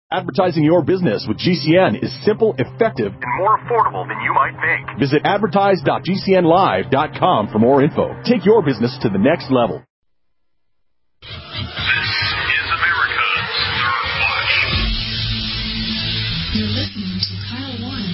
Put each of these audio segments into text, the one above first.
Advertising your business with GCN is simple, effective, and more affordable than you might think. Visit advertise.gcnlive.com for more info. Take your business to the next level. This is America's Third Watch. You're listening to Kyle Warren.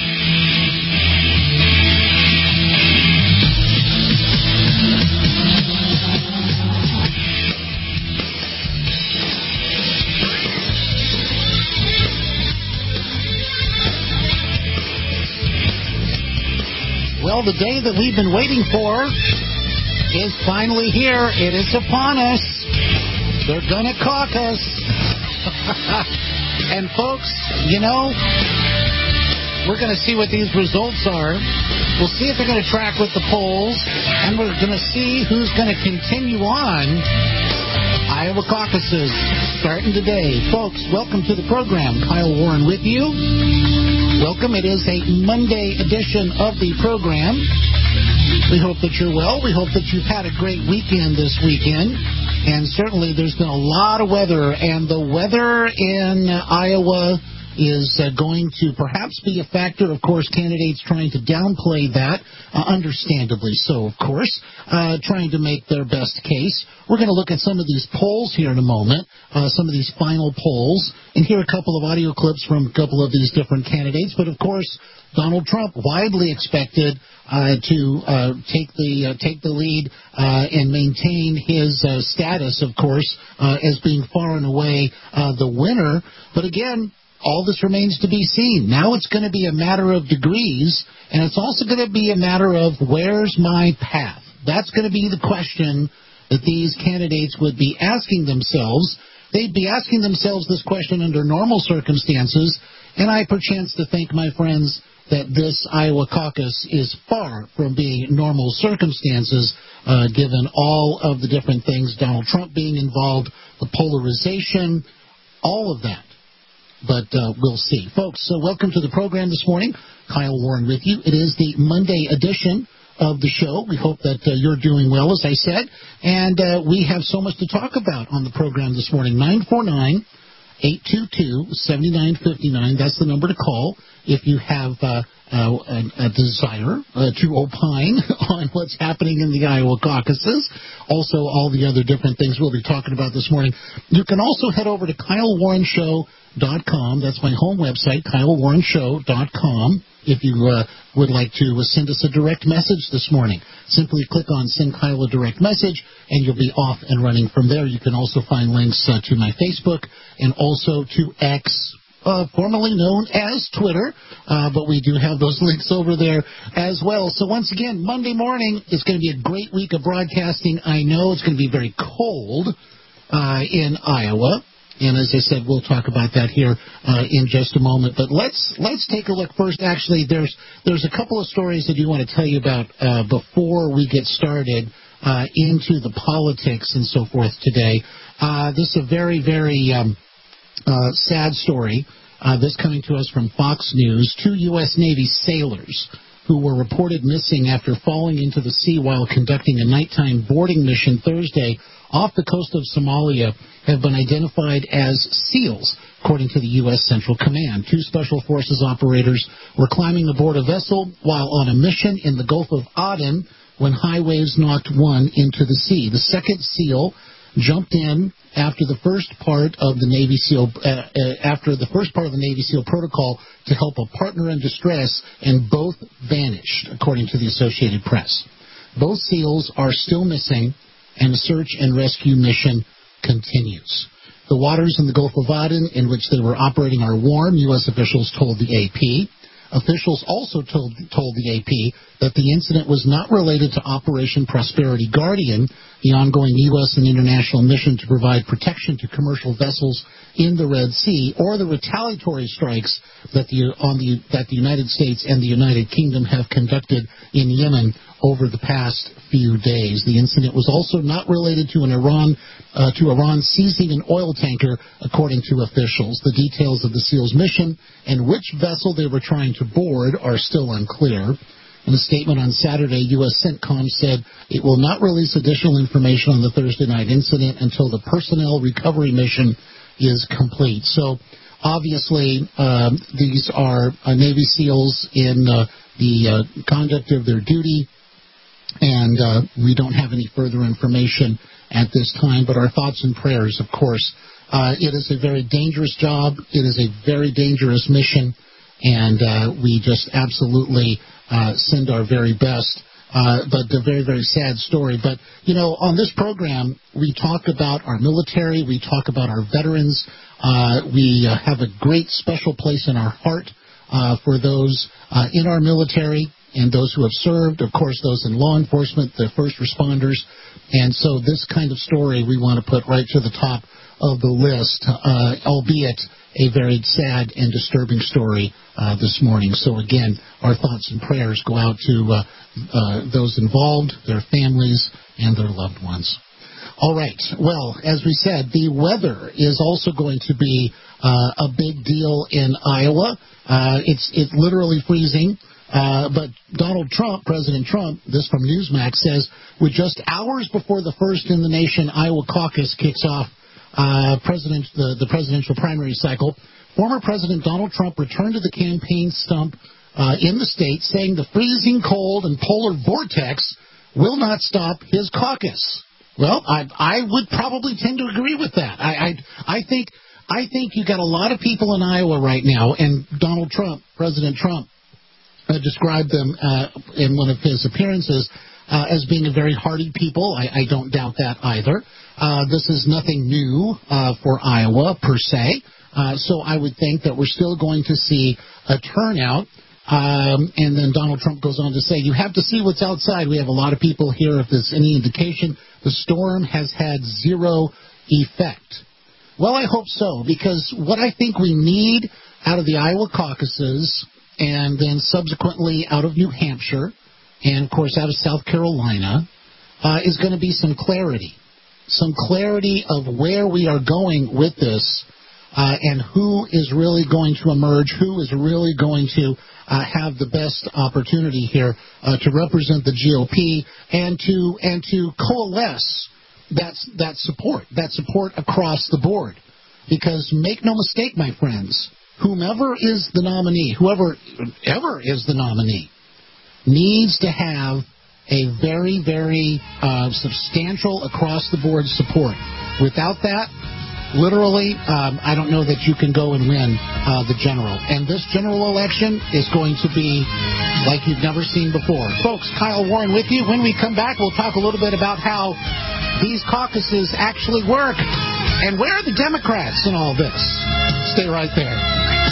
Well, the day that we've been waiting for is finally here. It is upon us. They're going to caucus. And, folks, you know, we're going to see what these results are. We'll see if they're going to track with the polls, and we're going to see who's going to continue on. Iowa caucuses starting today. Folks, welcome to the program. Kyle Warren with you. Welcome. It is a Monday edition of the program. We hope that you're well. We hope that you've had a great weekend this weekend. And certainly there's been a lot of weather. And the weather in Iowa is going to perhaps be a factor. Of course, candidates trying to downplay that, understandably so, of course, trying to make their best case. We're going to look at some of these polls here in a moment, some of these final polls, and hear a couple of audio clips from a couple of these different candidates. But, of course, Donald Trump, widely expected to take the lead and maintain his status, of course, as being far and away the winner. But, again, all this remains to be seen. Now it's going to be a matter of degrees, and it's also going to be a matter of where's my path. That's going to be the question that these candidates would be asking themselves. They'd be asking themselves this question under normal circumstances, and I perchance to think, my friends, that this Iowa caucus is far from being normal circumstances, given all of the different things, Donald Trump being involved, the polarization, all of that. But we'll see. Folks, so welcome to the program this morning. Kyle Warren with you. It is the Monday edition of the show. We hope that you're doing well, as I said. And we have so much to talk about on the program this morning. 949-822-7959. That's the number to call if you have a desire to opine on what's happening in the Iowa caucuses. Also, all the other different things we'll be talking about this morning. You can also head over to KyleWarrenShow.com. That's my home website, KyleWarrenShow.com. If you would like to send us a direct message this morning, simply click on Send Kyle a Direct Message, and you'll be off and running from there. You can also find links to my Facebook and also to X, formerly known as Twitter, but we do have those links over there as well. So once again, Monday morning is going to be a great week of broadcasting. I know it's going to be very cold in Iowa. And as I said, we'll talk about that here in just a moment. But let's take a look first. Actually, there's a couple of stories that you want to tell you about before we get started into the politics and so forth today. This is a very, very sad story. This coming to us from Fox News. 2 U.S. Navy sailors who were reported missing after falling into the sea while conducting a nighttime boarding mission Thursday off the coast of Somalia have been identified as SEALs, according to the U.S. Central Command. 2 Special Forces operators were climbing aboard a vessel while on a mission in the Gulf of Aden when high waves knocked one into the sea. The second SEAL jumped in after the first part of the Navy SEAL protocol to help a partner in distress, and both vanished, according to the Associated Press. Both SEALs are still missing, and the search and rescue mission continues. The waters in the Gulf of Aden in which they were operating are warm, U.S. officials told the AP. Officials also told the AP that the incident was not related to Operation Prosperity Guardian, the ongoing U.S. and international mission to provide protection to commercial vessels in the Red Sea, or the retaliatory strikes that the United States and the United Kingdom have conducted in Yemen over the past few days. The incident was also not related to Iran seizing an oil tanker, according to officials. The details of the SEALs' mission and which vessel they were trying to board are still unclear. In a statement on Saturday, U.S. CENTCOM said it will not release additional information on the Thursday night incident until the personnel recovery mission is complete. So Obviously, these are Navy SEALs in the conduct of their duty, and we don't have any further information at this time, but our thoughts and prayers, of course. It is a very dangerous job. It is a very dangerous mission, and we just absolutely send our very best. But a very, very sad story. But, you know, on this program, we talk about our military. We talk about our veterans. We have a great special place in our heart for those in our military and those who have served, of course, those in law enforcement, the first responders. And so this kind of story we want to put right to the top of the list, albeit a very sad and disturbing story this morning. So again, our thoughts and prayers go out to those involved, their families, and their loved ones. All right. Well, as we said, the weather is also going to be a big deal in Iowa. It's literally freezing. But Donald Trump, President Trump, this from Newsmax, says, with just hours before the first in the nation Iowa caucus kicks off the presidential primary cycle, former President Donald Trump returned to the campaign stump in the state, saying the freezing cold and polar vortex will not stop his caucus. Well, I would probably tend to agree with that. I think you got a lot of people in Iowa right now, and Donald Trump, President Trump, described them in one of his appearances as being a very hardy people. I don't doubt that either. This is nothing new for Iowa, per se. So I would think that we're still going to see a turnout. And then Donald Trump goes on to say, you have to see what's outside. We have a lot of people here. If there's any indication, the storm has had zero effect. Well, I hope so, because what I think we need out of the Iowa caucuses and then subsequently out of New Hampshire and, of course, out of South Carolina is going to be some clarity of where we are going with this and who is really going to emerge, who is really going to have the best opportunity here to represent the GOP and to coalesce that support across the board. Because make no mistake, my friends, whoever is the nominee needs to have a very, very substantial across-the-board support. Without that, literally, I don't know that you can go and win the general. And this general election is going to be like you've never seen before. Folks, Kyle Warren with you. When we come back, we'll talk a little bit about how these caucuses actually work and where are the Democrats in all this. Stay right there.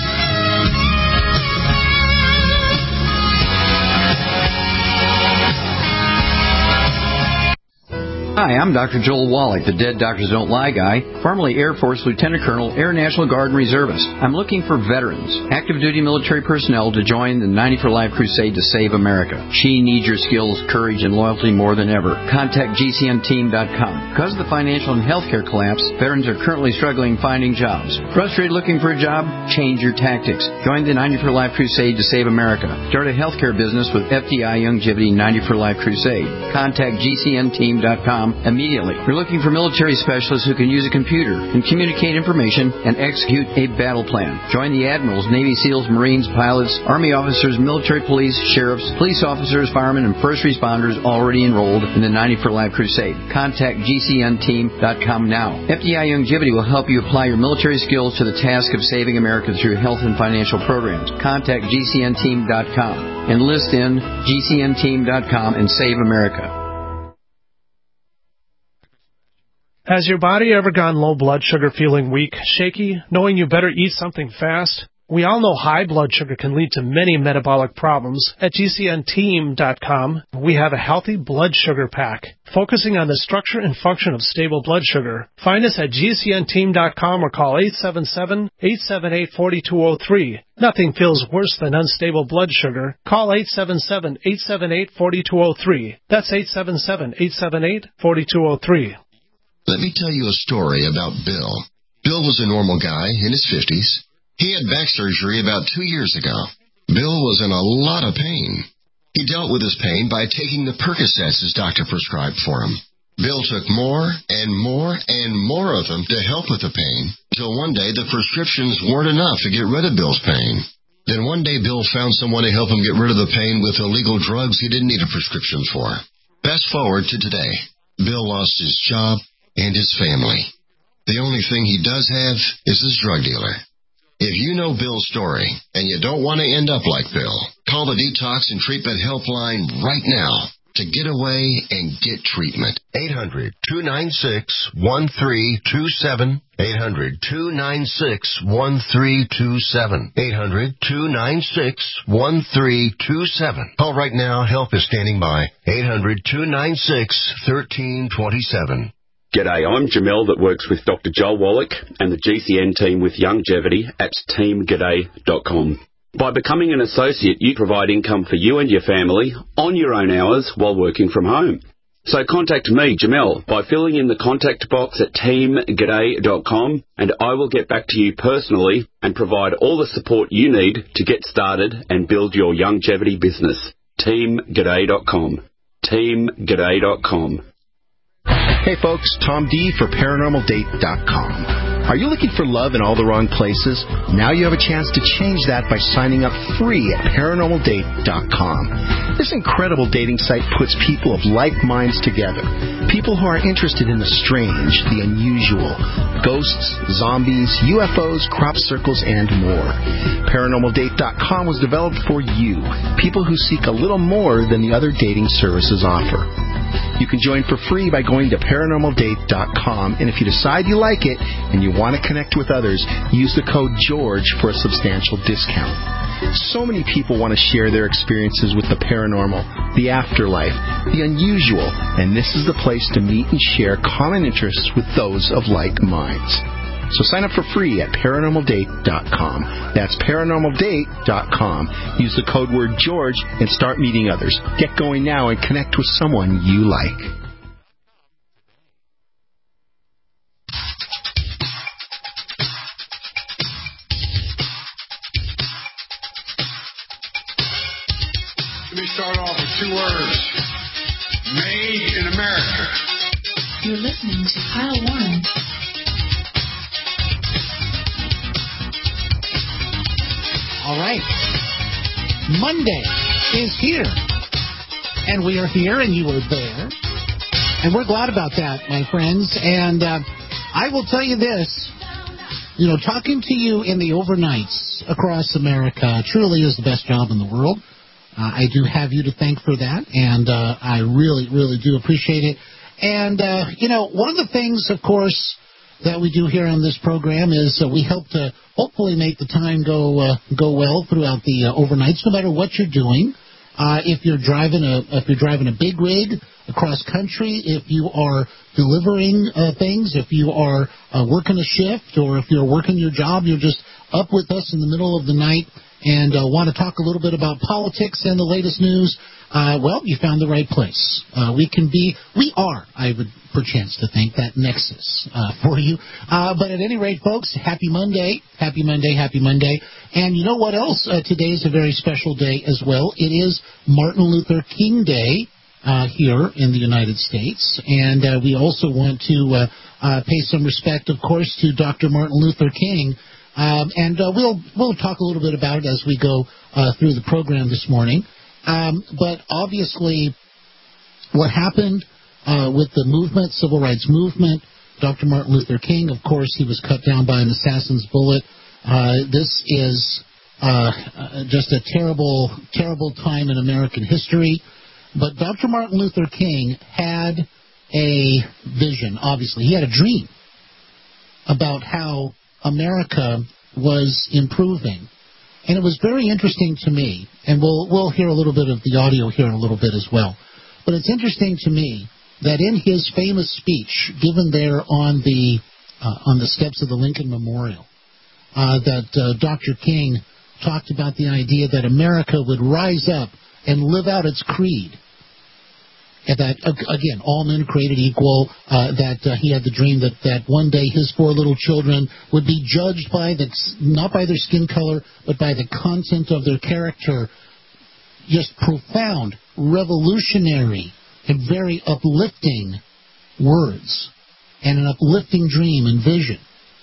Hi, I'm Dr. Joel Wallach, the Dead Doctors Don't Lie guy, formerly Air Force Lieutenant Colonel, Air National Guard and Reservist. I'm looking for veterans, active duty military personnel to join the 90 for Life crusade to save America. She needs your skills, courage, and loyalty more than ever. Contact GCNteam.com. Because of the financial and healthcare collapse, veterans are currently struggling finding jobs. Frustrated looking for a job? Change your tactics. Join the 90 for Life crusade to save America. Start a healthcare business with FDI Youngevity 90 for Life crusade. Contact GCNteam.com immediately. We're looking for military specialists who can use a computer and communicate information and execute a battle plan. Join the admirals, Navy SEALs, Marines, pilots, Army officers, military police, sheriffs, police officers, firemen, and first responders already enrolled in the 90 for Life crusade. Contact GCNteam.com now. FDI Youngevity will help you apply your military skills to the task of saving America through health and financial programs. Contact GCNteam.com. Enlist in GCNteam.com and save America. Has your body ever gone low blood sugar, feeling weak, shaky, knowing you better eat something fast? We all know high blood sugar can lead to many metabolic problems. At GCNteam.com, we have a healthy blood sugar pack, focusing on the structure and function of stable blood sugar. Find us at GCNteam.com or call 877-878-4203. Nothing feels worse than unstable blood sugar. Call 877-878-4203. That's 877-878-4203. Let me tell you a story about Bill. Bill was a normal guy in his 50s. He had back surgery about 2 years ago. Bill was in a lot of pain. He dealt with his pain by taking the Percocets his doctor prescribed for him. Bill took more and more and more of them to help with the pain. Until one day, the prescriptions weren't enough to get rid of Bill's pain. Then one day, Bill found someone to help him get rid of the pain with illegal drugs he didn't need a prescription for. Fast forward to today. Bill lost his job and his family. The only thing he does have is his drug dealer. If you know Bill's story and you don't want to end up like Bill, call the Detox and Treatment Helpline right now to get away and get treatment. 800-296-1327. 800-296-1327. 800-296-1327. Call right now. Help is standing by. 800-296-1327. G'day, I'm Jamel that works with Dr. Joel Wallach and the GCN team with Longevity at teamg'day.com. By becoming an associate, you provide income for you and your family on your own hours while working from home. So contact me, Jamel, by filling in the contact box at teamg'day.com, and I will get back to you personally and provide all the support you need to get started and build your longevity business. teamg'day.com. teamg'day.com. Hey folks, Tom D for ParanormalDate.com. Are you looking for love in all the wrong places? Now you have a chance to change that by signing up free at ParanormalDate.com. This incredible dating site puts people of like minds together. People who are interested in the strange, the unusual, ghosts, zombies, UFOs, crop circles, and more. ParanormalDate.com was developed for you, people who seek a little more than the other dating services offer. You can join for free by going to ParanormalDate.com, and if you decide you like it and you want to connect with others, use the code GEORGE for a substantial discount. So many people want to share their experiences with the paranormal, the afterlife, the unusual, and this is the place to meet and share common interests with those of like minds. So sign up for free at ParanormalDate.com. That's ParanormalDate.com. Use the code word George and start meeting others. Get going now and connect with someone you like. Let me start off with two words. Made in America. You're listening to Kyle Warren. All right. Monday is here. And we are here, and you are there. And we're glad about that, my friends. And I will tell you this. You know, talking to you in the overnights across America truly is the best job in the world. I do have you to thank for that, and I really, really do appreciate it. And, you know, one of the things, of course, that we do here on this program is we help to hopefully make the time go well throughout the overnights, no matter what you're doing. If you're driving a big rig across country, if you are delivering things, if you are working a shift, or if you're working your job, you're just up with us in the middle of the night and want to talk a little bit about politics and the latest news, well, you found the right place. We are, I would perchance to think, that nexus for you. But at any rate, folks, happy Monday. Happy Monday, happy Monday. And you know what else? Today is a very special day as well. It is Martin Luther King Day here in the United States. And we also want to pay some respect, of course, to Dr. Martin Luther King. And we'll talk a little bit about it as we go through the program this morning. But obviously, what happened with the movement, civil rights movement, Dr. Martin Luther King, of course, he was cut down by an assassin's bullet. This is just a terrible, terrible time in American history. But Dr. Martin Luther King had a vision, obviously. He had a dream about how America was improving. And it was very interesting to me, and we'll hear a little bit of the audio here in a little bit as well. But it's interesting to me that in his famous speech given there on the steps of the Lincoln Memorial, that Dr. King talked about the idea that America would rise up and live out its creed. And that, again, all men created equal, that he had the dream that one day his 4 little children would be judged not by their skin color, but by the content of their character. Just profound, revolutionary, and very uplifting words, and an uplifting dream and vision.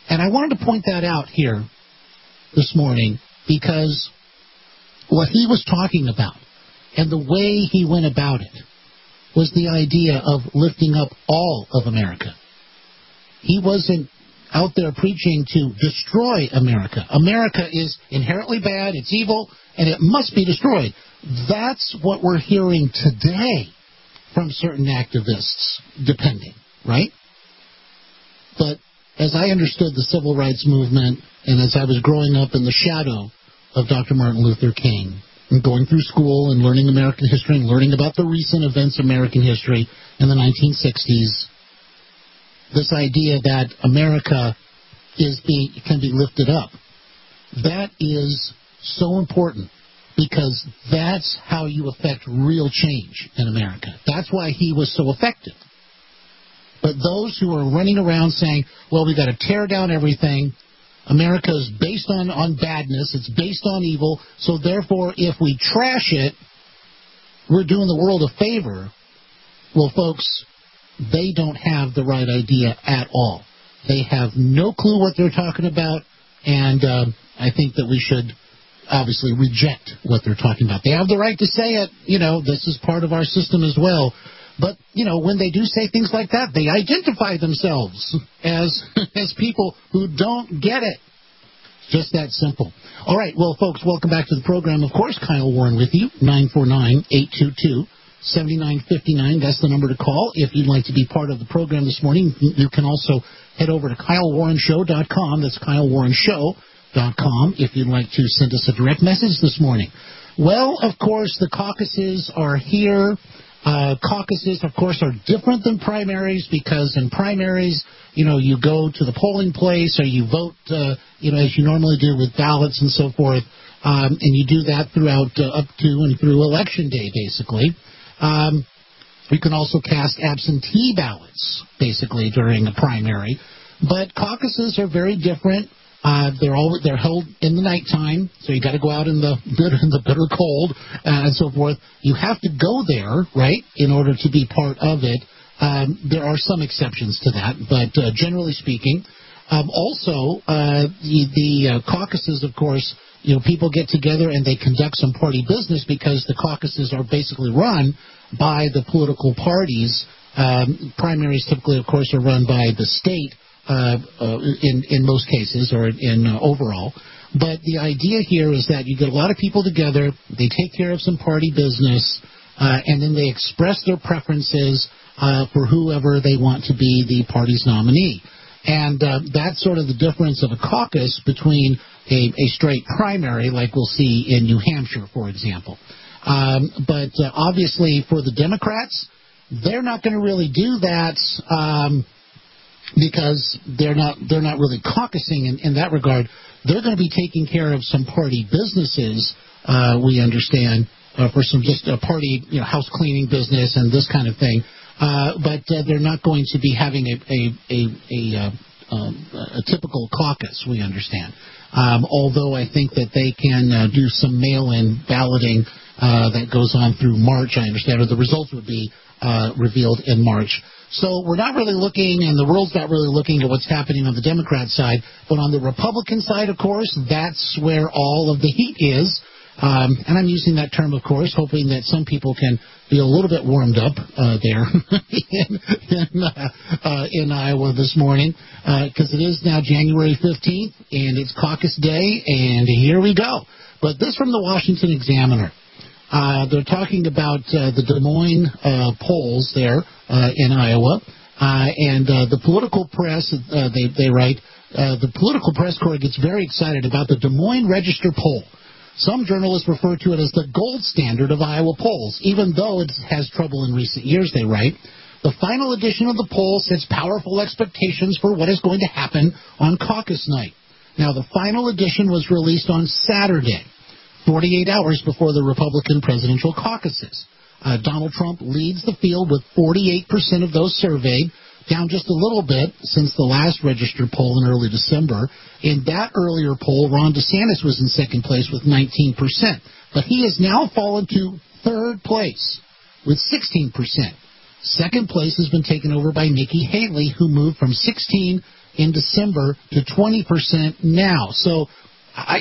And I wanted to point that out here this morning because what he was talking about and the way he went about it was the idea of lifting up all of America. He wasn't out there preaching to destroy America. America is inherently bad, it's evil, and it must be destroyed. That's what we're hearing today from certain activists, depending, right? But as I understood the civil rights movement, and as I was growing up in the shadow of Dr. Martin Luther King, and going through school and learning American history and learning about the recent events of American history in the 1960s, this idea that America can be lifted up, that is so important because that's how you affect real change in America. That's why he was so effective. But those who are running around saying, well, we've got to tear down everything, America is based on badness, it's based on evil, so therefore if we trash it, we're doing the world a favor. Well, folks, they don't have the right idea at all. They have no clue what they're talking about, and I think that we should obviously reject what they're talking about. They have the right to say it. This is part of our system as well. But, when they do say things like that, they identify themselves as people who don't get it. It's just that simple. All right, well, folks, welcome back to the program. Of course, Kyle Warren with you, 949-822-7959. That's the number to call if you'd like to be part of the program this morning. You can also head over to KyleWarrenShow.com. That's KyleWarrenShow.com if you'd like to send us a direct message this morning. Well, of course, the caucuses are here. Caucuses, of course, are different than primaries because in primaries, you go to the polling place or you vote, as you normally do with ballots and so forth, and you do that throughout up to and through Election Day, basically. You can also cast absentee ballots, basically, during a primary. But caucuses are very different. They're held in the nighttime, so you got to go out in the bitter cold and so forth. You have to go there, right, in order to be part of it. There are some exceptions to that, but generally speaking, also the caucuses, of course, people get together and they conduct some party business because the caucuses are basically run by the political parties. Primaries typically, of course, are run by the state. In most cases, or in overall. But the idea here is that you get a lot of people together, they take care of some party business, and then they express their preferences for whoever they want to be the party's nominee. And that's sort of the difference of a caucus between a straight primary, like we'll see in New Hampshire, for example. But obviously for the Democrats, they're not going to really do that because they're not really caucusing in that regard. They're going to be taking care of some party businesses, we understand, for some just a party house cleaning business and this kind of thing. But they're not going to be having a typical caucus, we understand. Although I think that they can do some mail-in balloting that goes on through March, I understand, or the results would be revealed in March. So we're not really looking, and the world's not really looking at what's happening on the Democrat side. But on the Republican side, of course, that's where all of the heat is. And I'm using that term, of course, hoping that some people can be a little bit warmed up there in Iowa this morning, because it is now January 15th, and it's caucus day, and here we go. But this from the Washington Examiner. They're talking about the Des Moines polls there in Iowa, and the political press, they write, the political press corps gets very excited about the Des Moines Register poll. Some journalists refer to it as the gold standard of Iowa polls, even though it has trouble in recent years, they write. The final edition of the poll sets powerful expectations for what is going to happen on caucus night. Now, the final edition was released on Saturday, 48 hours before the Republican presidential caucuses. Donald Trump leads the field with 48% of those surveyed, down just a little bit since the last registered poll in early December. In that earlier poll, Ron DeSantis was in second place with 19%. But he has now fallen to third place with 16%. Second place has been taken over by Nikki Haley, who moved from 16 in December to 20% now. So, I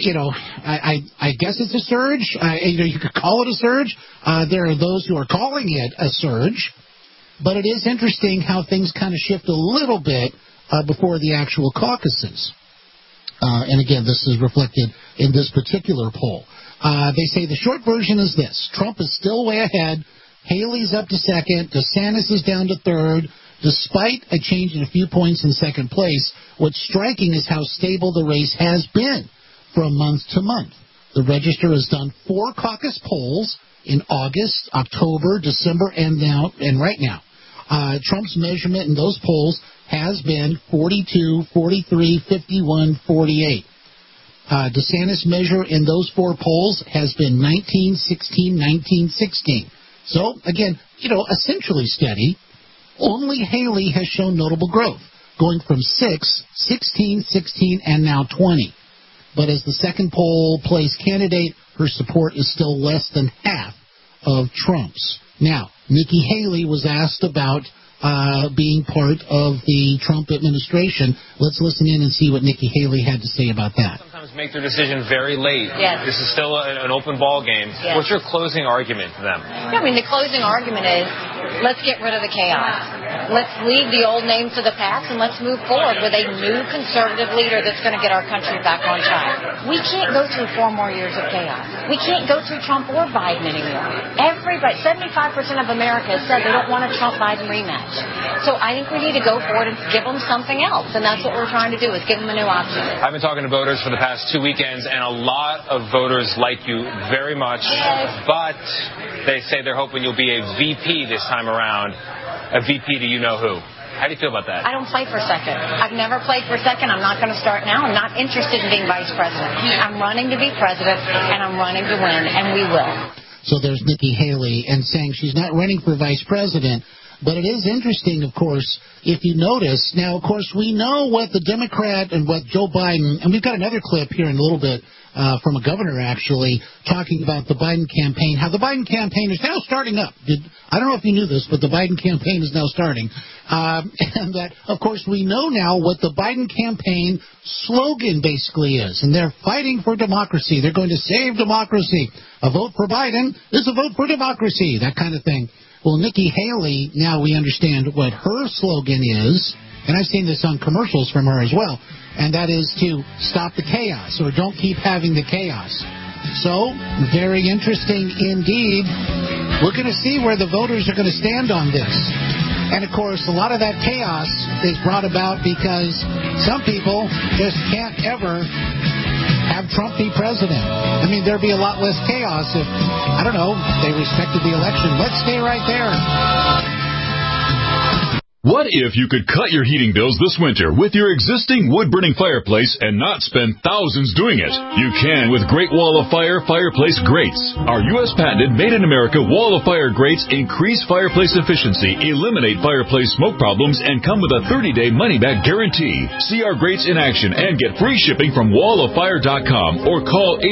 guess it's a surge. You could call it a surge. There are those who are calling it a surge. But it is interesting how things kind of shift a little bit before the actual caucuses. And again, this is reflected in this particular poll. They say the short version is this. Trump is still way ahead. Haley's up to second. DeSantis is down to third. Despite a change in a few points in second place, what's striking is how stable the race has been from month to month. The Register has done 4 caucus polls in August, October, December, and right now. Trump's measurement in those polls has been 42, 43, 51, 48. DeSantis' measure in those 4 polls has been 19, 16, 19, 16. So, again, essentially steady. Only Haley has shown notable growth, going from 6, 16, 16, and now 20. But as the second poll place candidate, her support is still less than half of Trump's. Now, Nikki Haley was asked about being part of the Trump administration. Let's listen in and see what Nikki Haley had to say about that. Sometimes make their decision very late. Yes. This is still an open ball game. Yes. What's your closing argument to them? Yeah, I mean, the closing argument is, let's get rid of the chaos. Let's leave the old names to the past and let's move forward with a new conservative leader that's going to get our country back on track. We can't go through 4 more years of chaos. We can't go through Trump or Biden anymore. Everybody, 75% of America has said they don't want a Trump-Biden rematch. So I think we need to go forward and give them something else, and that's what we're trying to do, is give them a new option. I've been talking to voters for the past 2 weekends, and a lot of voters like you very much, but they say they're hoping you'll be a VP this time around. A VP to you-know-who. How do you feel about that? I don't play for second. I've never played for second. I'm not going to start now. I'm not interested in being vice president. I'm running to be president, and I'm running to win, and we will. So there's Nikki Haley, and saying she's not running for vice president. But it is interesting, of course, if you notice. Now, of course, we know what the Democrat and what Joe Biden, and we've got another clip here in a little bit from a governor, actually, talking about the Biden campaign, how the Biden campaign is now starting up. I don't know if you knew this, but the Biden campaign is now starting. And that, of course, we know now what the Biden campaign slogan basically is. And they're fighting for democracy. They're going to save democracy. A vote for Biden is a vote for democracy, that kind of thing. Well, Nikki Haley, now we understand what her slogan is, and I've seen this on commercials from her as well, and that is to stop the chaos, or don't keep having the chaos. So, very interesting indeed. We're going to see where the voters are going to stand on this. And, of course, a lot of that chaos is brought about because some people just can't ever have Trump be president. I mean, there'd be a lot less chaos if, I don't know, they respected the election. Let's stay right there. What if you could cut your heating bills this winter with your existing wood-burning fireplace and not spend thousands doing it? You can with Great Wall of Fire fireplace grates. Our U.S. patented made-in-America Wall of Fire grates increase fireplace efficiency, eliminate fireplace smoke problems, and come with a 30-day money-back guarantee. See our grates in action and get free shipping from walloffire.com or call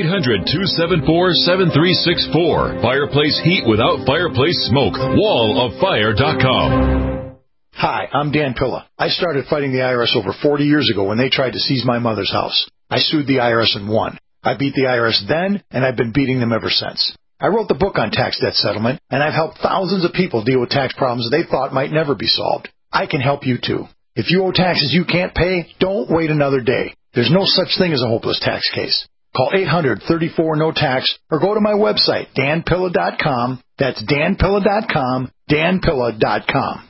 800-274-7364. Fireplace heat without fireplace smoke. walloffire.com. Hi, I'm Dan Pilla. I started fighting the IRS over 40 years ago when they tried to seize my mother's house. I sued the IRS and won. I beat the IRS then, and I've been beating them ever since. I wrote the book on tax debt settlement, and I've helped thousands of people deal with tax problems they thought might never be solved. I can help you too. If you owe taxes you can't pay, don't wait another day. There's no such thing as a hopeless tax case. Call 800-34-NO-TAX or go to my website, danpilla.com. That's danpilla.com, danpilla.com.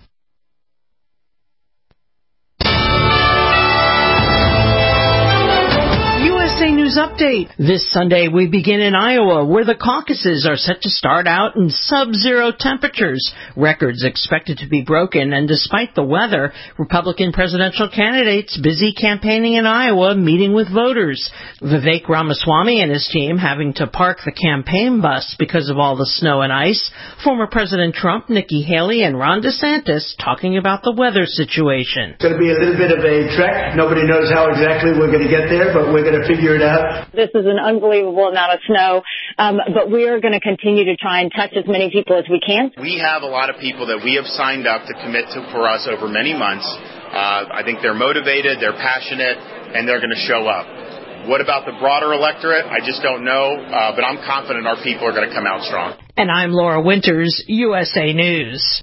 USA News Update. This Sunday we begin in Iowa, where the caucuses are set to start out in sub-zero temperatures. Records expected to be broken, and despite the weather, Republican presidential candidates busy campaigning in Iowa, meeting with voters. Vivek Ramaswamy and his team having to park the campaign bus because of all the snow and ice. Former President Trump, Nikki Haley, and Ron DeSantis talking about the weather situation. It's going to be a little bit of a trek. Nobody knows how exactly we're going to get there, but we're going to figure it out. This is an unbelievable amount of snow. But we are going to continue to try and touch as many people as we can. We have a lot of people that we have signed up to commit to for us over many months. I think they're motivated, they're passionate, and they're going to show up. What about the broader electorate? I just don't know, but I'm confident our people are going to come out strong. And I'm Laura Winters, USA News.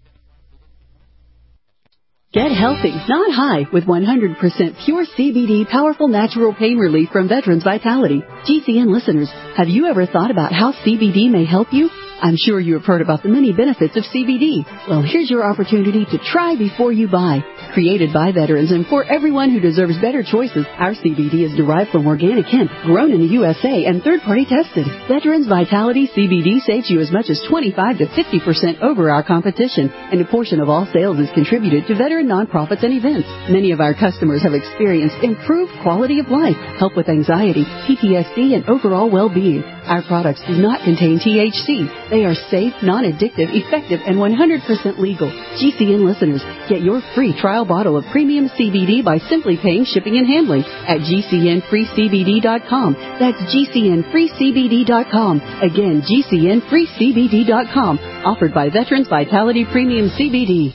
Get healthy, not high, with 100% pure CBD powerful natural pain relief from Veterans Vitality. GCN listeners, have you ever thought about how CBD may help you? I'm sure you have heard about the many benefits of CBD. Well, here's your opportunity to try before you buy. Created by veterans and for everyone who deserves better choices, our CBD is derived from organic hemp, grown in the USA, and third-party tested. Veterans Vitality CBD saves you as much as 25 to 50% over our competition, and a portion of all sales is contributed to veteran nonprofits and events. Many of our customers have experienced improved quality of life, help with anxiety, PTSD, and overall well-being. Our products do not contain THC. They are safe, non-addictive, effective, and 100% legal. GCN listeners, get your free trial bottle of premium CBD by simply paying shipping and handling at GCNFreeCBD.com. That's GCNFreeCBD.com. Again, GCNFreeCBD.com. Offered by Veterans Vitality Premium CBD.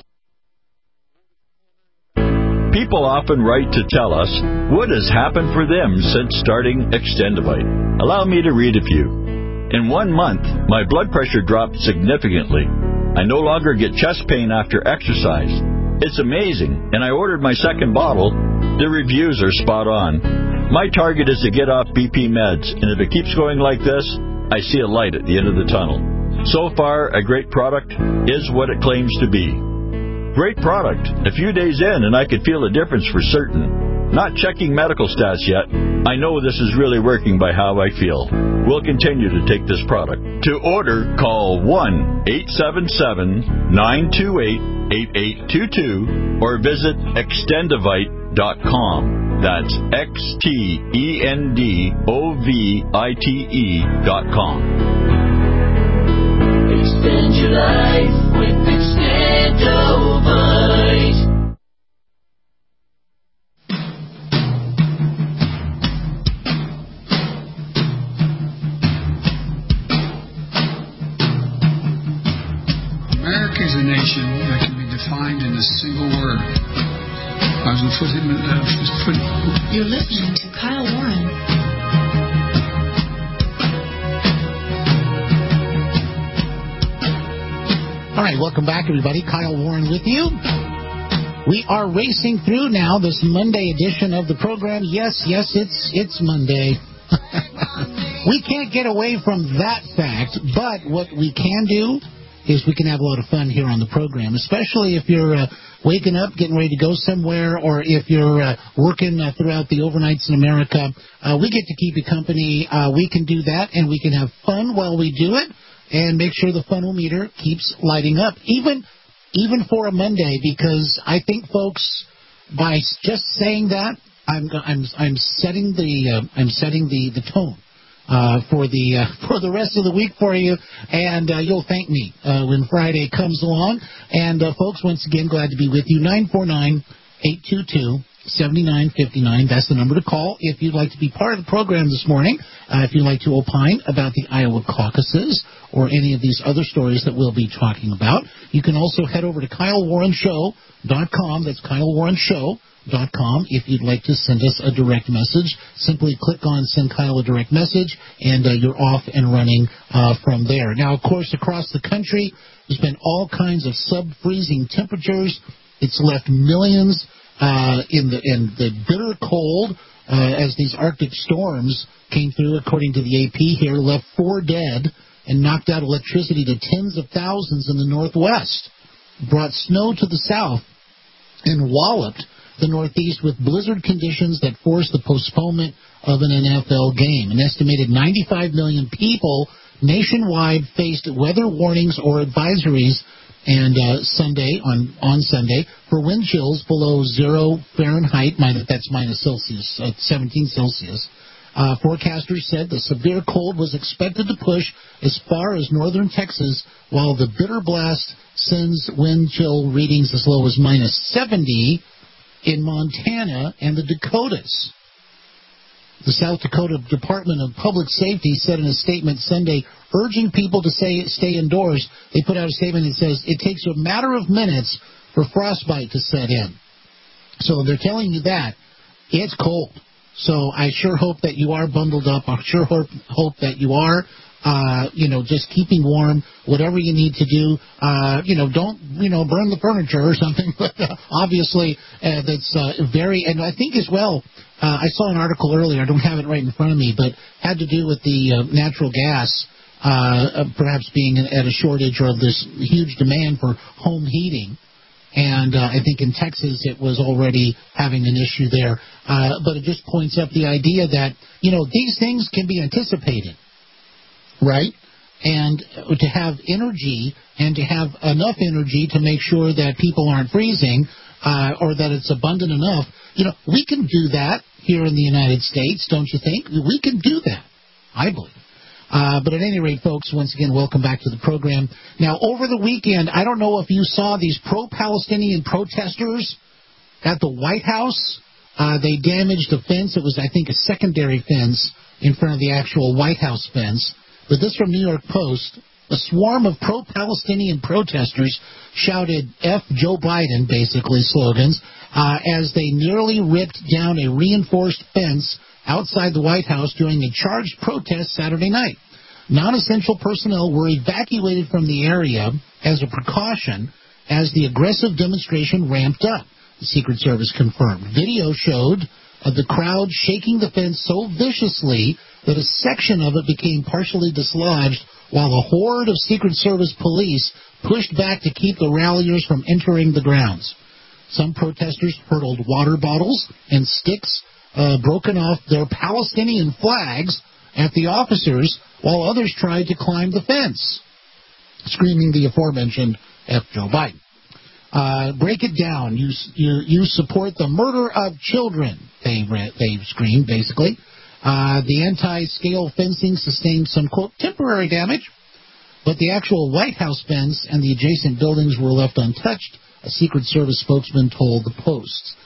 People often write to tell us what has happened for them since starting Extendivite. Allow me to read a few. In 1 month, my blood pressure dropped significantly. I no longer get chest pain after exercise. It's amazing, and I ordered my second bottle. The reviews are spot on. My target is to get off BP meds, and if it keeps going like this, I see a light at the end of the tunnel. So far, a great product is what it claims to be. Great product. A few days in, and I could feel a difference for certain. Not checking medical stats yet. I know this is really working by how I feel. We'll continue to take this product. To order, call 1-877-928-8822 or visit Extendivite.com. That's Extendovite.com. Extend your life with Extendovite. America is a nation that can be defined in a single word. You're listening to Kyle Warren. All right, welcome back, everybody. Kyle Warren with you. We are racing through now this Monday edition of the program. Yes, it's Monday. We can't get away from that fact, but what we can do is we can have a lot of fun here on the program, especially if you're waking up, getting ready to go somewhere, or if you're working throughout the overnights in America. We get to keep you company. We can do that, and we can have fun while we do it, and make sure the funnel-meter keeps lighting up, even for a Monday, because I think, folks, by just saying that, I'm setting the tone for the rest of the week for you, and you'll thank me when Friday comes along. And folks, once again, glad to be with you. 949-822-7959. That's the number to call if you'd like to be part of the program this morning. If you'd like to opine about the Iowa caucuses or any of these other stories that we'll be talking about, you can also head over to KyleWarrenShow.com. That's KyleWarrenShow.com. If you'd like to send us a direct message, simply click on Send Kyle a Direct Message, and you're off and running from there. Now, of course, across the country, there's been all kinds of sub-freezing temperatures. It's left millions in the bitter cold as these Arctic storms came through, according to the AP here, left 4 dead and knocked out electricity to tens of thousands in the Northwest, brought snow to the south, and walloped the Northeast with blizzard conditions that forced the postponement of an NFL game. An estimated 95 million people nationwide faced weather warnings or advisories and Sunday for wind chills below 0 Fahrenheit, that's minus Celsius, 17 Celsius. Forecasters said the severe cold was expected to push as far as northern Texas, while the bitter blast sends wind chill readings as low as minus 70 in Montana and the Dakotas. The South Dakota Department of Public Safety said in a statement Sunday, urging people to stay indoors. They put out a statement that says it takes a matter of minutes for frostbite to set in. So they're telling you that. It's cold. So I sure hope that you are bundled up. I sure hope that you are, just keeping warm, whatever you need to do. Don't, burn the furniture or something. But obviously, that's very, and I think as well, I saw an article earlier, I don't have it right in front of me, but had to do with the natural gas perhaps being at a shortage or this huge demand for home heating. And I think in Texas it was already having an issue there. But it just points up the idea that, these things can be anticipated, right? And to have energy and to have enough energy to make sure that people aren't freezing or that it's abundant enough, we can do that here in the United States, don't you think? We can do that, I believe. But at any rate, folks, once again, welcome back to the program. Now, over the weekend, I don't know if you saw these pro-Palestinian protesters at the White House. They damaged a fence. It was, I think, a secondary fence in front of the actual White House fence. But this from New York Post. A swarm of pro-Palestinian protesters shouted F. Joe Biden, basically, slogans, as they nearly ripped down a reinforced fence outside the White House during a charged protest Saturday night. Non-essential personnel were evacuated from the area as a precaution as the aggressive demonstration ramped up, the Secret Service confirmed. Video showed the crowd shaking the fence so viciously that a section of it became partially dislodged while a horde of Secret Service police pushed back to keep the ralliers from entering the grounds. Some protesters hurled water bottles and sticks broken off their Palestinian flags at the officers, while others tried to climb the fence, screaming the aforementioned F. Joe Biden. Break it down. You support the murder of children, they screamed, basically. The anti-scale fencing sustained some, quote, temporary damage, but the actual White House fence and the adjacent buildings were left untouched, a Secret Service spokesman told the Post.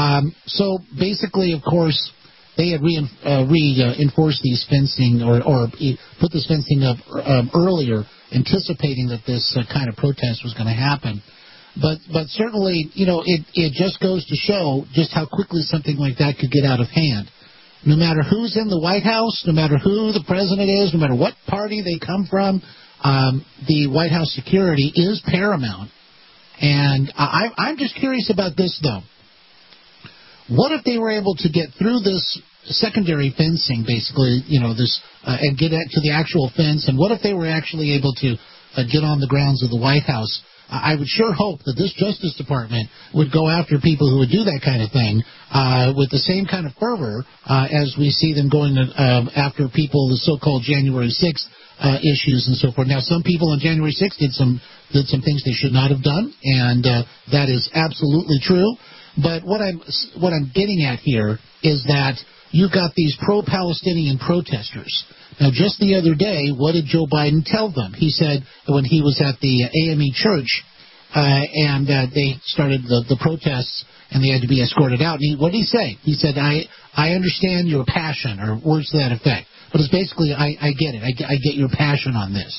So basically, of course, they had reinforced these fencing or put this fencing up earlier, anticipating that this kind of protest was going to happen. But certainly, it just goes to show just how quickly something like that could get out of hand. No matter who's in the White House, no matter who the president is, no matter what party they come from, the White House security is paramount. And I'm just curious about this, though. What if they were able to get through this secondary fencing, basically, and get to the actual fence? And what if they were actually able to get on the grounds of the White House? I would sure hope that this Justice Department would go after people who would do that kind of thing with the same kind of fervor as we see them going after people, the so-called January 6th issues and so forth. Now, some people on January 6th did some things they should not have done, and that is absolutely true. But what I'm getting at here is that you've got these pro-Palestinian protesters. Now, just the other day, what did Joe Biden tell them? He said when he was at the AME church and they started the protests and they had to be escorted out. And what did he say? He said, I understand your passion, or words to that effect. But it's basically, I get it. I get your passion on this.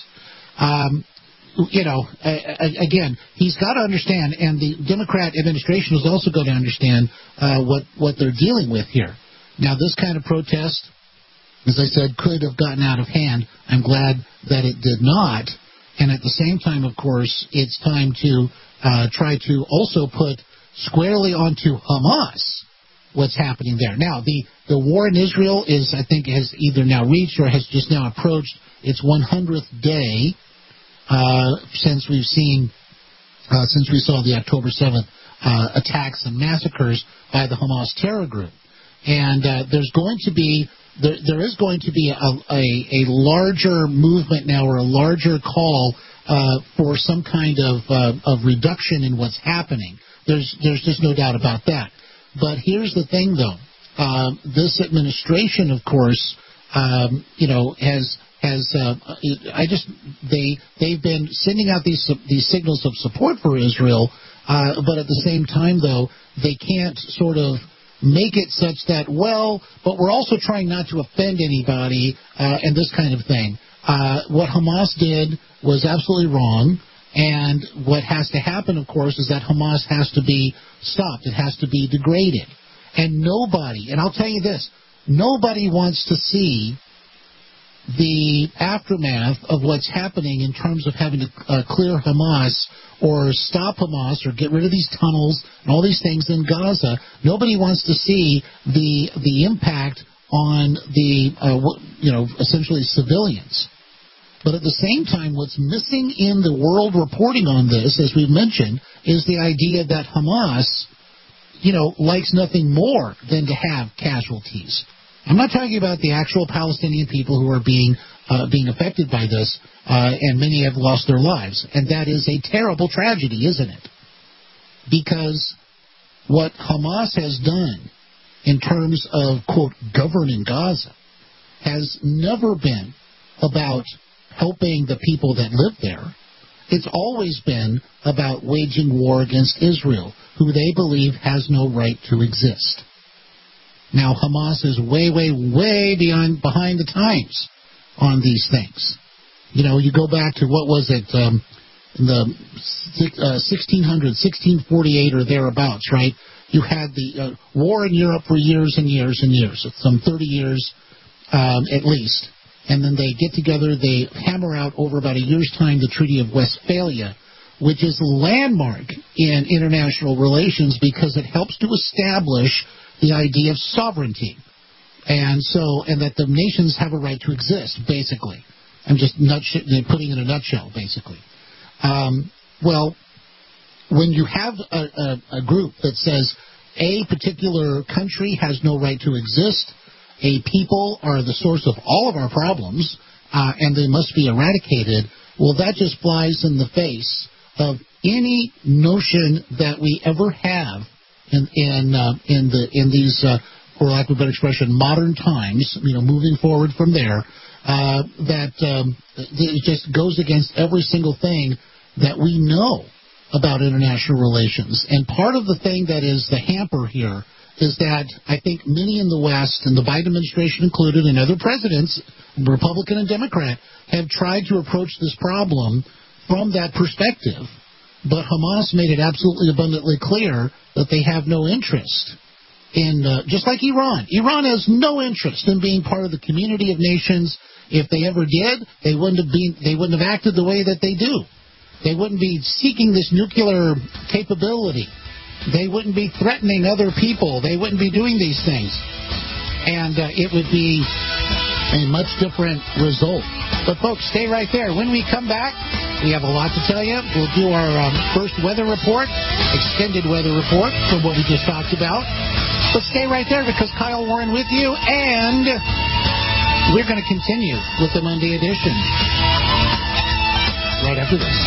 Again, he's got to understand, and the Democrat administration is also going to understand what they're dealing with here. Now, this kind of protest, as I said, could have gotten out of hand. I'm glad that it did not. And at the same time, of course, it's time to try to also put squarely onto Hamas what's happening there. Now, the war in Israel I think, has either now reached or has just now approached its 100th day. Since we saw the October 7th attacks and massacres by the Hamas terror group, and there is going to be a larger movement now, or a larger call for some kind of reduction in what's happening. There's just no doubt about that. But here's the thing, though. This administration, of course, they've been sending out these signals of support for Israel, but at the same time, though, they can't sort of make it such that, well, but we're also trying not to offend anybody and this kind of thing. What Hamas did was absolutely wrong, and what has to happen, of course, is that Hamas has to be stopped. It has to be degraded. And nobody, and I'll tell you this, nobody wants to see the aftermath of what's happening in terms of having to clear Hamas or stop Hamas or get rid of these tunnels and all these things in Gaza. Nobody wants to see the impact on the essentially civilians. But at the same time, what's missing in the world reporting on this, as we've mentioned, is the idea that Hamas, likes nothing more than to have casualties. I'm not talking about the actual Palestinian people who are being affected by this, and many have lost their lives. And that is a terrible tragedy, isn't it? Because what Hamas has done in terms of, quote, governing Gaza has never been about helping the people that live there. It's always been about waging war against Israel, who they believe has no right to exist. Now, Hamas is way, way, way behind the times on these things. You go back to, what was it, in the 1600s, 1648 or thereabouts, right? You had the war in Europe for years and years and years, some 30 years at least. And then they get together, they hammer out over about a year's time the Treaty of Westphalia, which is a landmark in international relations because it helps to establish the idea of sovereignty, and that the nations have a right to exist, basically. I'm just putting in a nutshell, basically. Well, when you have a group that says a particular country has no right to exist, a people are the source of all of our problems, and they must be eradicated, well, that just flies in the face of any notion that we ever have in these, for lack of a better expression, modern times, moving forward from there, that it just goes against every single thing that we know about international relations. And part of the thing that is the hamper here is that I think many in the West, and the Biden administration included, and other presidents, Republican and Democrat, have tried to approach this problem from that perspective. But Hamas made it absolutely abundantly clear that they have no interest in, just like Iran. Iran has no interest in being part of the community of nations. If they ever did, they wouldn't have acted the way that they do. They wouldn't be seeking this nuclear capability. They wouldn't be threatening other people. They wouldn't be doing these things. And it would be a much different result. But, folks, stay right there. When we come back, we have a lot to tell you. We'll do our first weather report, extended weather report from what we just talked about. But stay right there because Kyle Warren with you, and we're going to continue with the Monday edition right after this.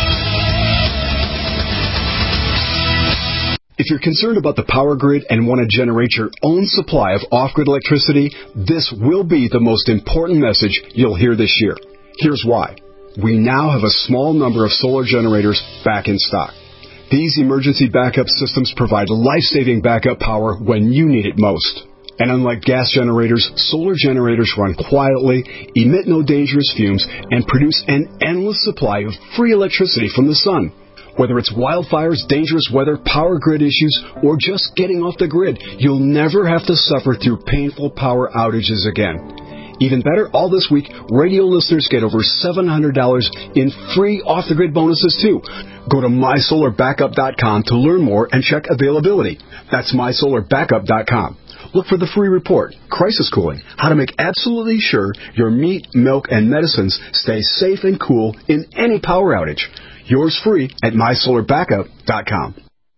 If you're concerned about the power grid and want to generate your own supply of off-grid electricity, this will be the most important message you'll hear this year. Here's why. We now have a small number of solar generators back in stock. These emergency backup systems provide life-saving backup power when you need it most. And unlike gas generators, solar generators run quietly, emit no dangerous fumes, and produce an endless supply of free electricity from the sun. Whether it's wildfires, dangerous weather, power grid issues, or just getting off the grid, you'll never have to suffer through painful power outages again. Even better, all this week, radio listeners get over $700 in free off-the-grid bonuses, too. Go to MySolarBackup.com to learn more and check availability. That's MySolarBackup.com. Look for the free report, Crisis Cooling, how to make absolutely sure your meat, milk, and medicines stay safe and cool in any power outage. Yours free at MySolarBackup.com.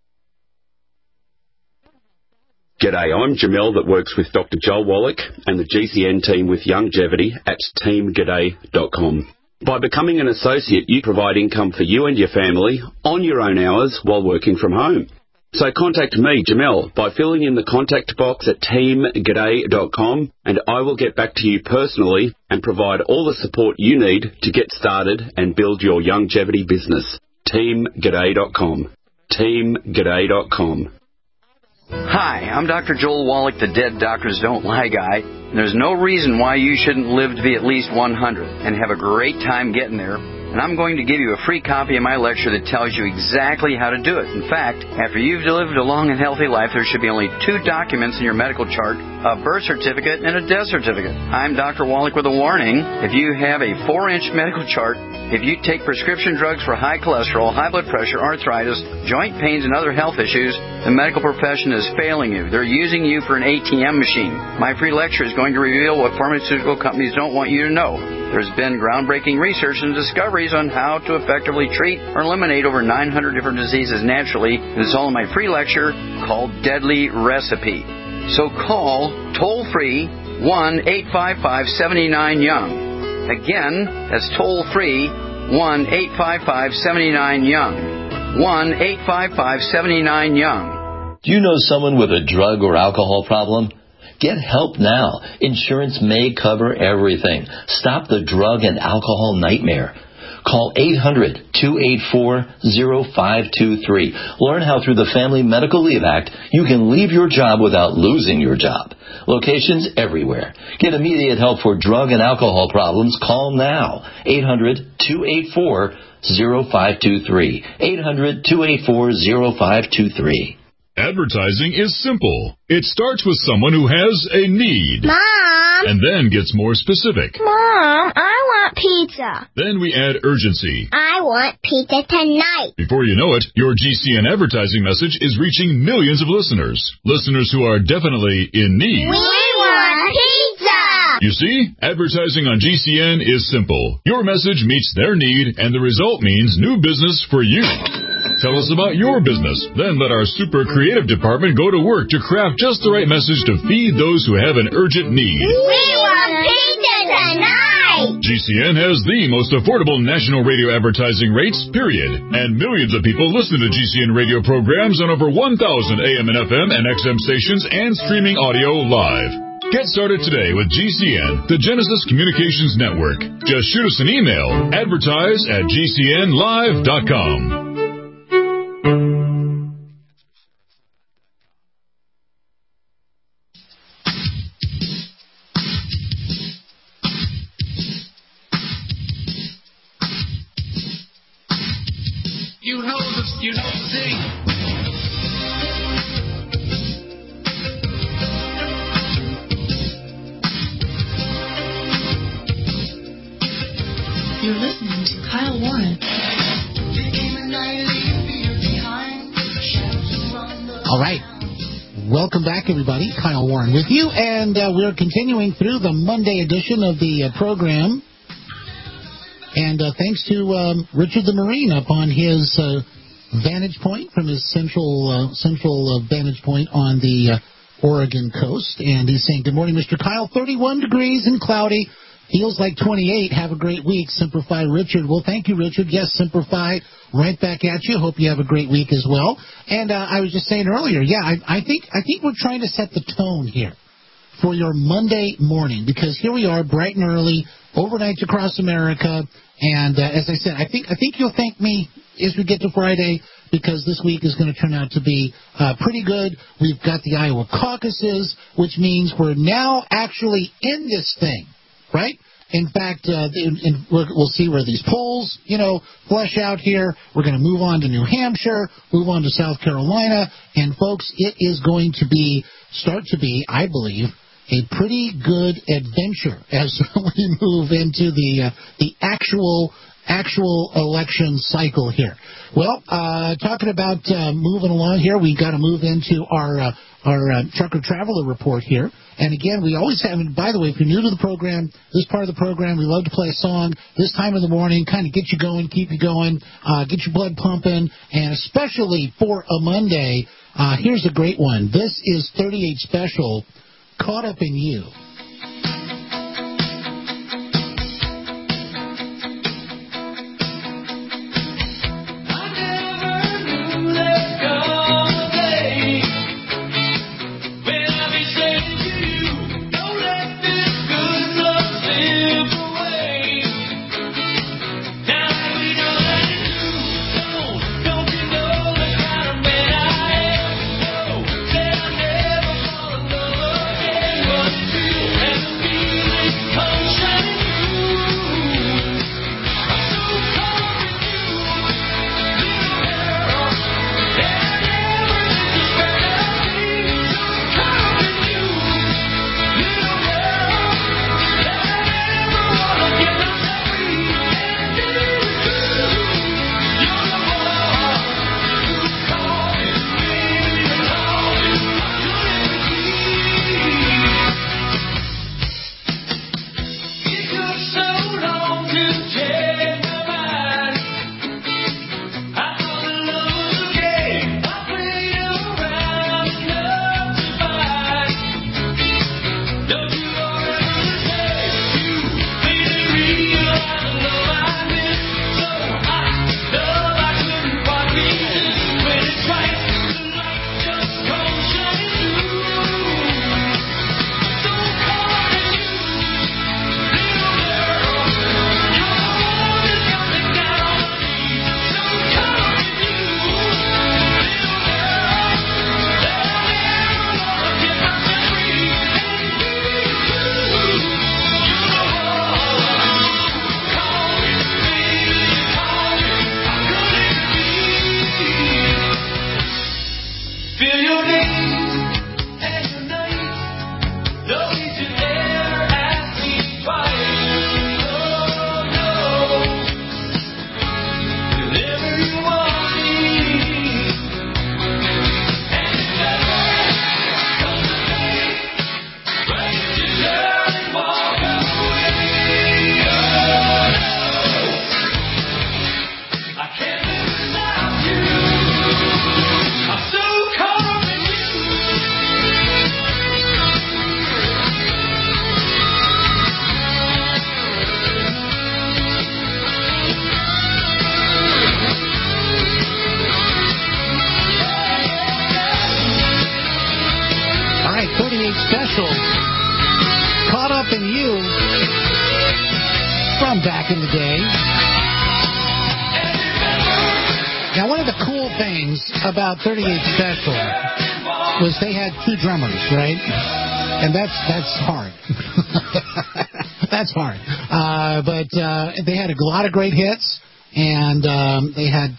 G'day, I'm Jamel that works with Dr. Joel Wallach and the GCN team with Longevity at teamg'day.com. By becoming an associate, you provide income for you and your family on your own hours while working from home. So contact me, Jamel, by filling in the contact box at teamg'day.com, and I will get back to you personally and provide all the support you need to get started and build your longevity business. teamg'day.com. teamg'day.com. Hi, I'm Dr. Joel Wallach, the Dead Doctors Don't Lie guy. And there's no reason why you shouldn't live to be at least 100 and have a great time getting there. And I'm going to give you a free copy of my lecture that tells you exactly how to do it. In fact, after you've lived a long and healthy life, there should be only 2 documents in your medical chart, a birth certificate and a death certificate. I'm Dr. Wallach with a warning. If you have a 4-inch medical chart, if you take prescription drugs for high cholesterol, high blood pressure, arthritis, joint pains, and other health issues, the medical profession is failing you. They're using you for an ATM machine. My free lecture is going to reveal what pharmaceutical companies don't want you to know. There's been groundbreaking research and discoveries on how to effectively treat or eliminate over 900 different diseases naturally. It's all in my free lecture called Deadly Recipe. So call toll-free 1-855-79-YOUNG. Again, that's toll-free 1-855-79-YOUNG. 1-855-79-YOUNG. Do you know someone with a drug or alcohol problem? Get help now. Insurance may cover everything. Stop the drug and alcohol nightmare. Call 800-284-0523. Learn how through the Family Medical Leave Act you can leave your job without losing your job. Locations everywhere. Get immediate help for drug and alcohol problems. Call now. 800-284-0523. 800-284-0523. Advertising is simple. It starts with someone who has a need. Mom! And then gets more specific. Mom, I want pizza. Then we add urgency. I want pizza tonight. Before you know it, your GCN advertising message is reaching millions of listeners. Listeners who are definitely in need. We want pizza! You see, advertising on GCN is simple. Your message meets their need, and the result means new business for you. Tell us about your business. Then let our super creative department go to work to craft just the right message to feed those who have an urgent need. We want pizza tonight! GCN has the most affordable national radio advertising rates, period. And millions of people listen to GCN radio programs on over 1,000 AM and FM and XM stations and streaming audio live. Get started today with GCN, the Genesis Communications Network. Just shoot us an email, advertise@gcnlive.com. You know the thing. You're listening to Kyle Warren. All right. Welcome back, everybody. Kyle Warren with you, and we're continuing through the Monday edition of the program. And thanks to Richard the Marine up on his vantage point from his central vantage point on the Oregon coast. And he's saying, good morning, Mr. Kyle. 31 degrees and cloudy. Feels like 28. Have a great week. Simplify, Richard. Well, thank you, Richard. Yes, Simplify. Right back at you. Hope you have a great week as well. And I was just saying earlier, I think we're trying to set the tone here for your Monday morning, because here we are, bright and early, overnights across America. And as I said, I think you'll thank me as we get to Friday, because this week is going to turn out to be pretty good. We've got the Iowa caucuses, which means we're now actually in this thing, right? In fact, we'll see where these polls, flesh out here. We're going to move on to New Hampshire, move on to South Carolina, and folks, it is going to start to be, I believe, a pretty good adventure as we move into the actual election cycle here. Well, talking about moving along here, we've got to move into our Trucker Traveler Report here. And again, we always have, and by the way, if you're new to the program, this part of the program, we love to play a song this time of the morning, kind of get you going, keep you going, get your blood pumping, and especially for a Monday, here's a great one. This is 38 Special, Caught Up in You. Don't you know the kind of man I am? No, around back in the day. Now, one of the cool things about 38 Special was they had two drummers, right? And that's hard. That's hard. But they had a lot of great hits, and they had,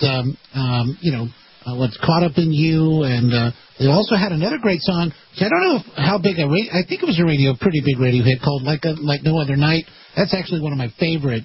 what's Caught Up in You, and they also had another great song, which I don't know how big I think it was a pretty big radio hit called Like No Other Night. That's actually one of my favorite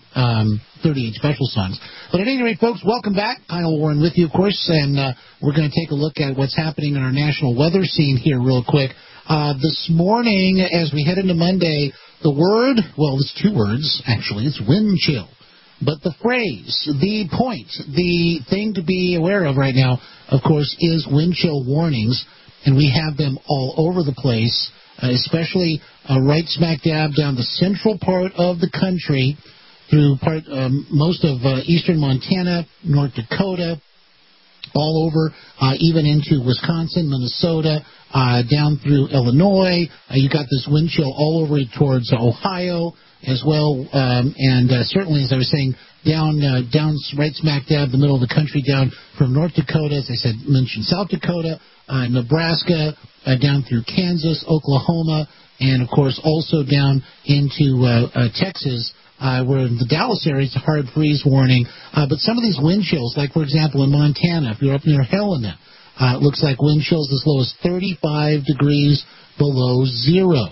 38 Special songs. But at any rate, folks, welcome back. Kyle Warren with you, of course, and we're going to take a look at what's happening in our national weather scene here real quick. This morning, as we head into Monday, the word, well, it's two words, actually. It's wind chill. But the phrase, the point, the thing to be aware of right now, of course, is wind chill warnings, and we have them all over the place, especially right smack dab down the central part of the country through most of eastern Montana, North Dakota, all over, even into Wisconsin, Minnesota, down through Illinois. You got this wind chill all over towards Ohio as well, and certainly, as I was saying, down right smack dab the middle of the country, down from North Dakota, as I said, mentioned South Dakota, Nebraska, down through Kansas, Oklahoma, and, of course, also down into Texas, where in the Dallas area it's a hard freeze warning. But some of these wind chills, like, for example, in Montana, if you're up near Helena, it looks like wind chills as low as 35 degrees below zero.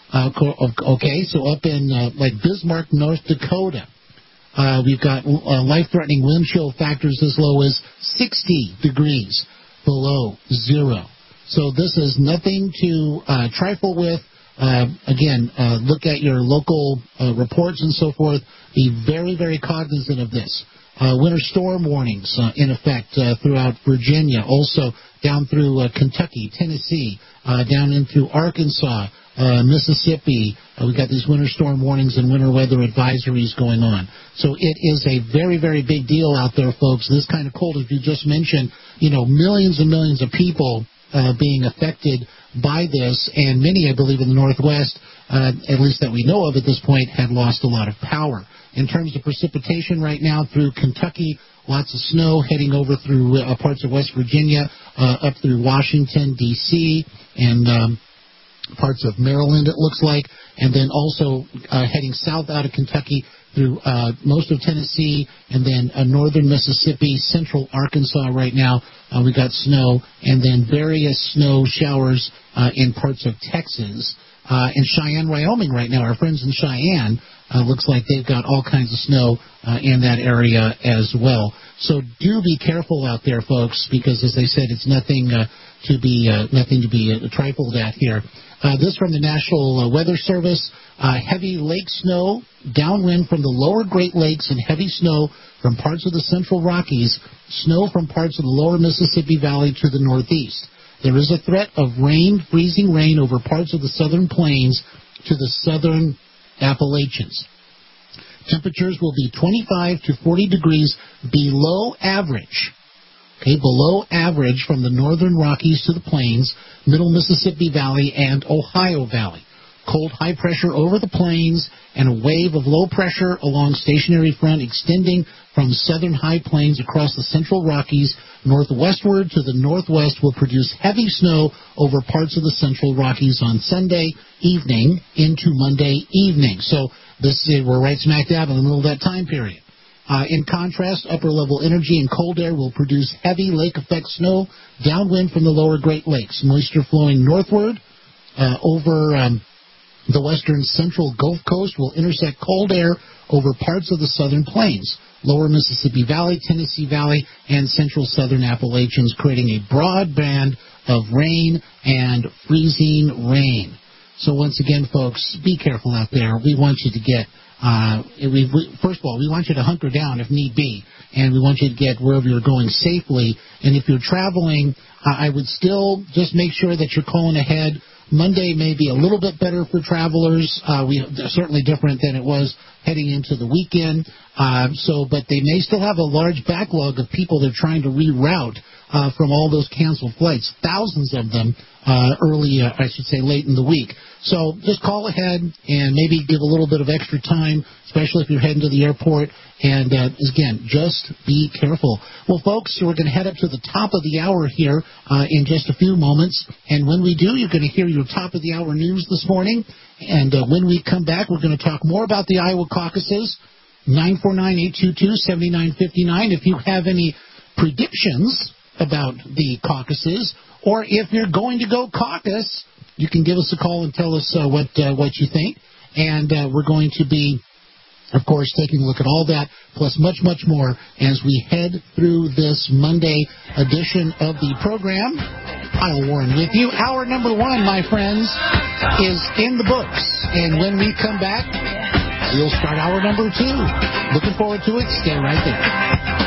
Okay, so up in like Bismarck, North Dakota, we've got life-threatening wind chill factors as low as 60 degrees below zero. So this is nothing to trifle with. Again, look at your local reports and so forth. Be very, very cognizant of this. Winter storm warnings in effect throughout Virginia, also down through Kentucky, Tennessee, down into Arkansas, Mississippi. We've got these winter storm warnings and winter weather advisories going on. So it is a very, very big deal out there, folks. This kind of cold, as you just mentioned, millions and millions of people being affected by this, and many, I believe, in the Northwest, at least that we know of at this point, had lost a lot of power. In terms of precipitation right now through Kentucky, lots of snow heading over through parts of West Virginia, up through Washington, D.C., and parts of Maryland, it looks like, and then also heading south out of Kentucky through most of Tennessee, and then northern Mississippi, central Arkansas right now. We got snow, and then various snow showers in parts of Texas. In Cheyenne, Wyoming right now, our friends in Cheyenne, looks like they've got all kinds of snow in that area as well. So do be careful out there, folks, because as they said, it's nothing to be trifled at here. This from the National Weather Service. Heavy lake snow, downwind from the lower Great Lakes, and heavy snow from parts of the Central Rockies, snow from parts of the lower Mississippi Valley to the northeast. There is a threat of rain, freezing rain over parts of the southern plains to the southern Appalachians. Temperatures will be 25 to 40 degrees below average. Okay, below average from the northern Rockies to the plains, middle Mississippi Valley, and Ohio Valley. Cold high pressure over the plains and a wave of low pressure along stationary front extending from southern high plains across the central Rockies northwestward to the northwest will produce heavy snow over parts of the central Rockies on Sunday evening into Monday evening. So we're right smack dab in the middle of that time period. In contrast, upper-level energy and cold air will produce heavy lake-effect snow downwind from the lower Great Lakes. Moisture flowing northward over the western central Gulf Coast will intersect cold air over parts of the southern plains, lower Mississippi Valley, Tennessee Valley, and central southern Appalachians, creating a broad band of rain and freezing rain. So once again, folks, be careful out there. We want you to get first of all, we want you to hunker down if need be, and we want you to get wherever you're going safely. And if you're traveling, I would still just make sure that you're calling ahead. Monday may be a little bit better for travelers. Certainly different than it was heading into the weekend. But they may still have a large backlog of people they're trying to reroute from all those canceled flights, thousands of them late in the week. So just call ahead and maybe give a little bit of extra time, especially if you're heading to the airport. And, again, just be careful. Well, folks, we're going to head up to the top of the hour here in just a few moments. And when we do, you're going to hear your top of the hour news this morning. And when we come back, we're going to talk more about the Iowa caucuses. 949-822-7959. If you have any predictions about the caucuses, or if you're going to go caucus, you can give us a call and tell us what you think. And we're going to be, of course, taking a look at all that, plus much, much more as we head through this Monday edition of the program. Kyle Warren with you. Hour number 1, my friends, is in the books. And when we come back, we'll start hour number 2. Looking forward to it. Stay right there.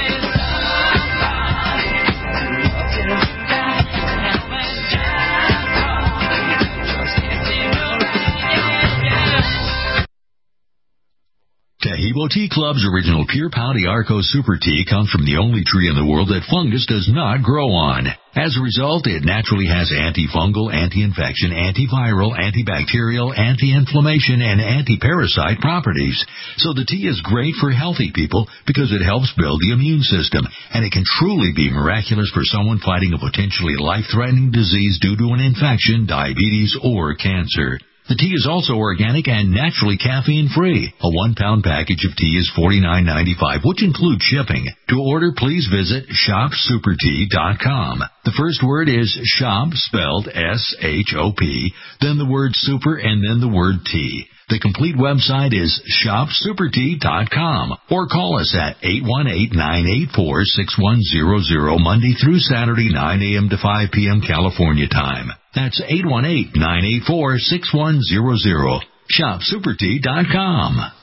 Taheebo Tea Club's original Pure Pau d'Arco Super Tea comes from the only tree in the world that fungus does not grow on. As a result, it naturally has antifungal, anti-infection, antiviral, antibacterial, anti-inflammation, and anti-parasite properties. So the tea is great for healthy people because it helps build the immune system, and it can truly be miraculous for someone fighting a potentially life-threatening disease due to an infection, diabetes, or cancer. The tea is also organic and naturally caffeine-free. A 1-pound package of tea is $49.95, which includes shipping. To order, please visit shopsupertea.com. The first word is shop, spelled S-H-O-P, then the word super, and then the word tea. The complete website is shopsupertea.com, or call us at 818-984-6100 Monday through Saturday, 9 a.m. to 5 p.m. California time. That's 818-984-6100. Shopsupertea.com.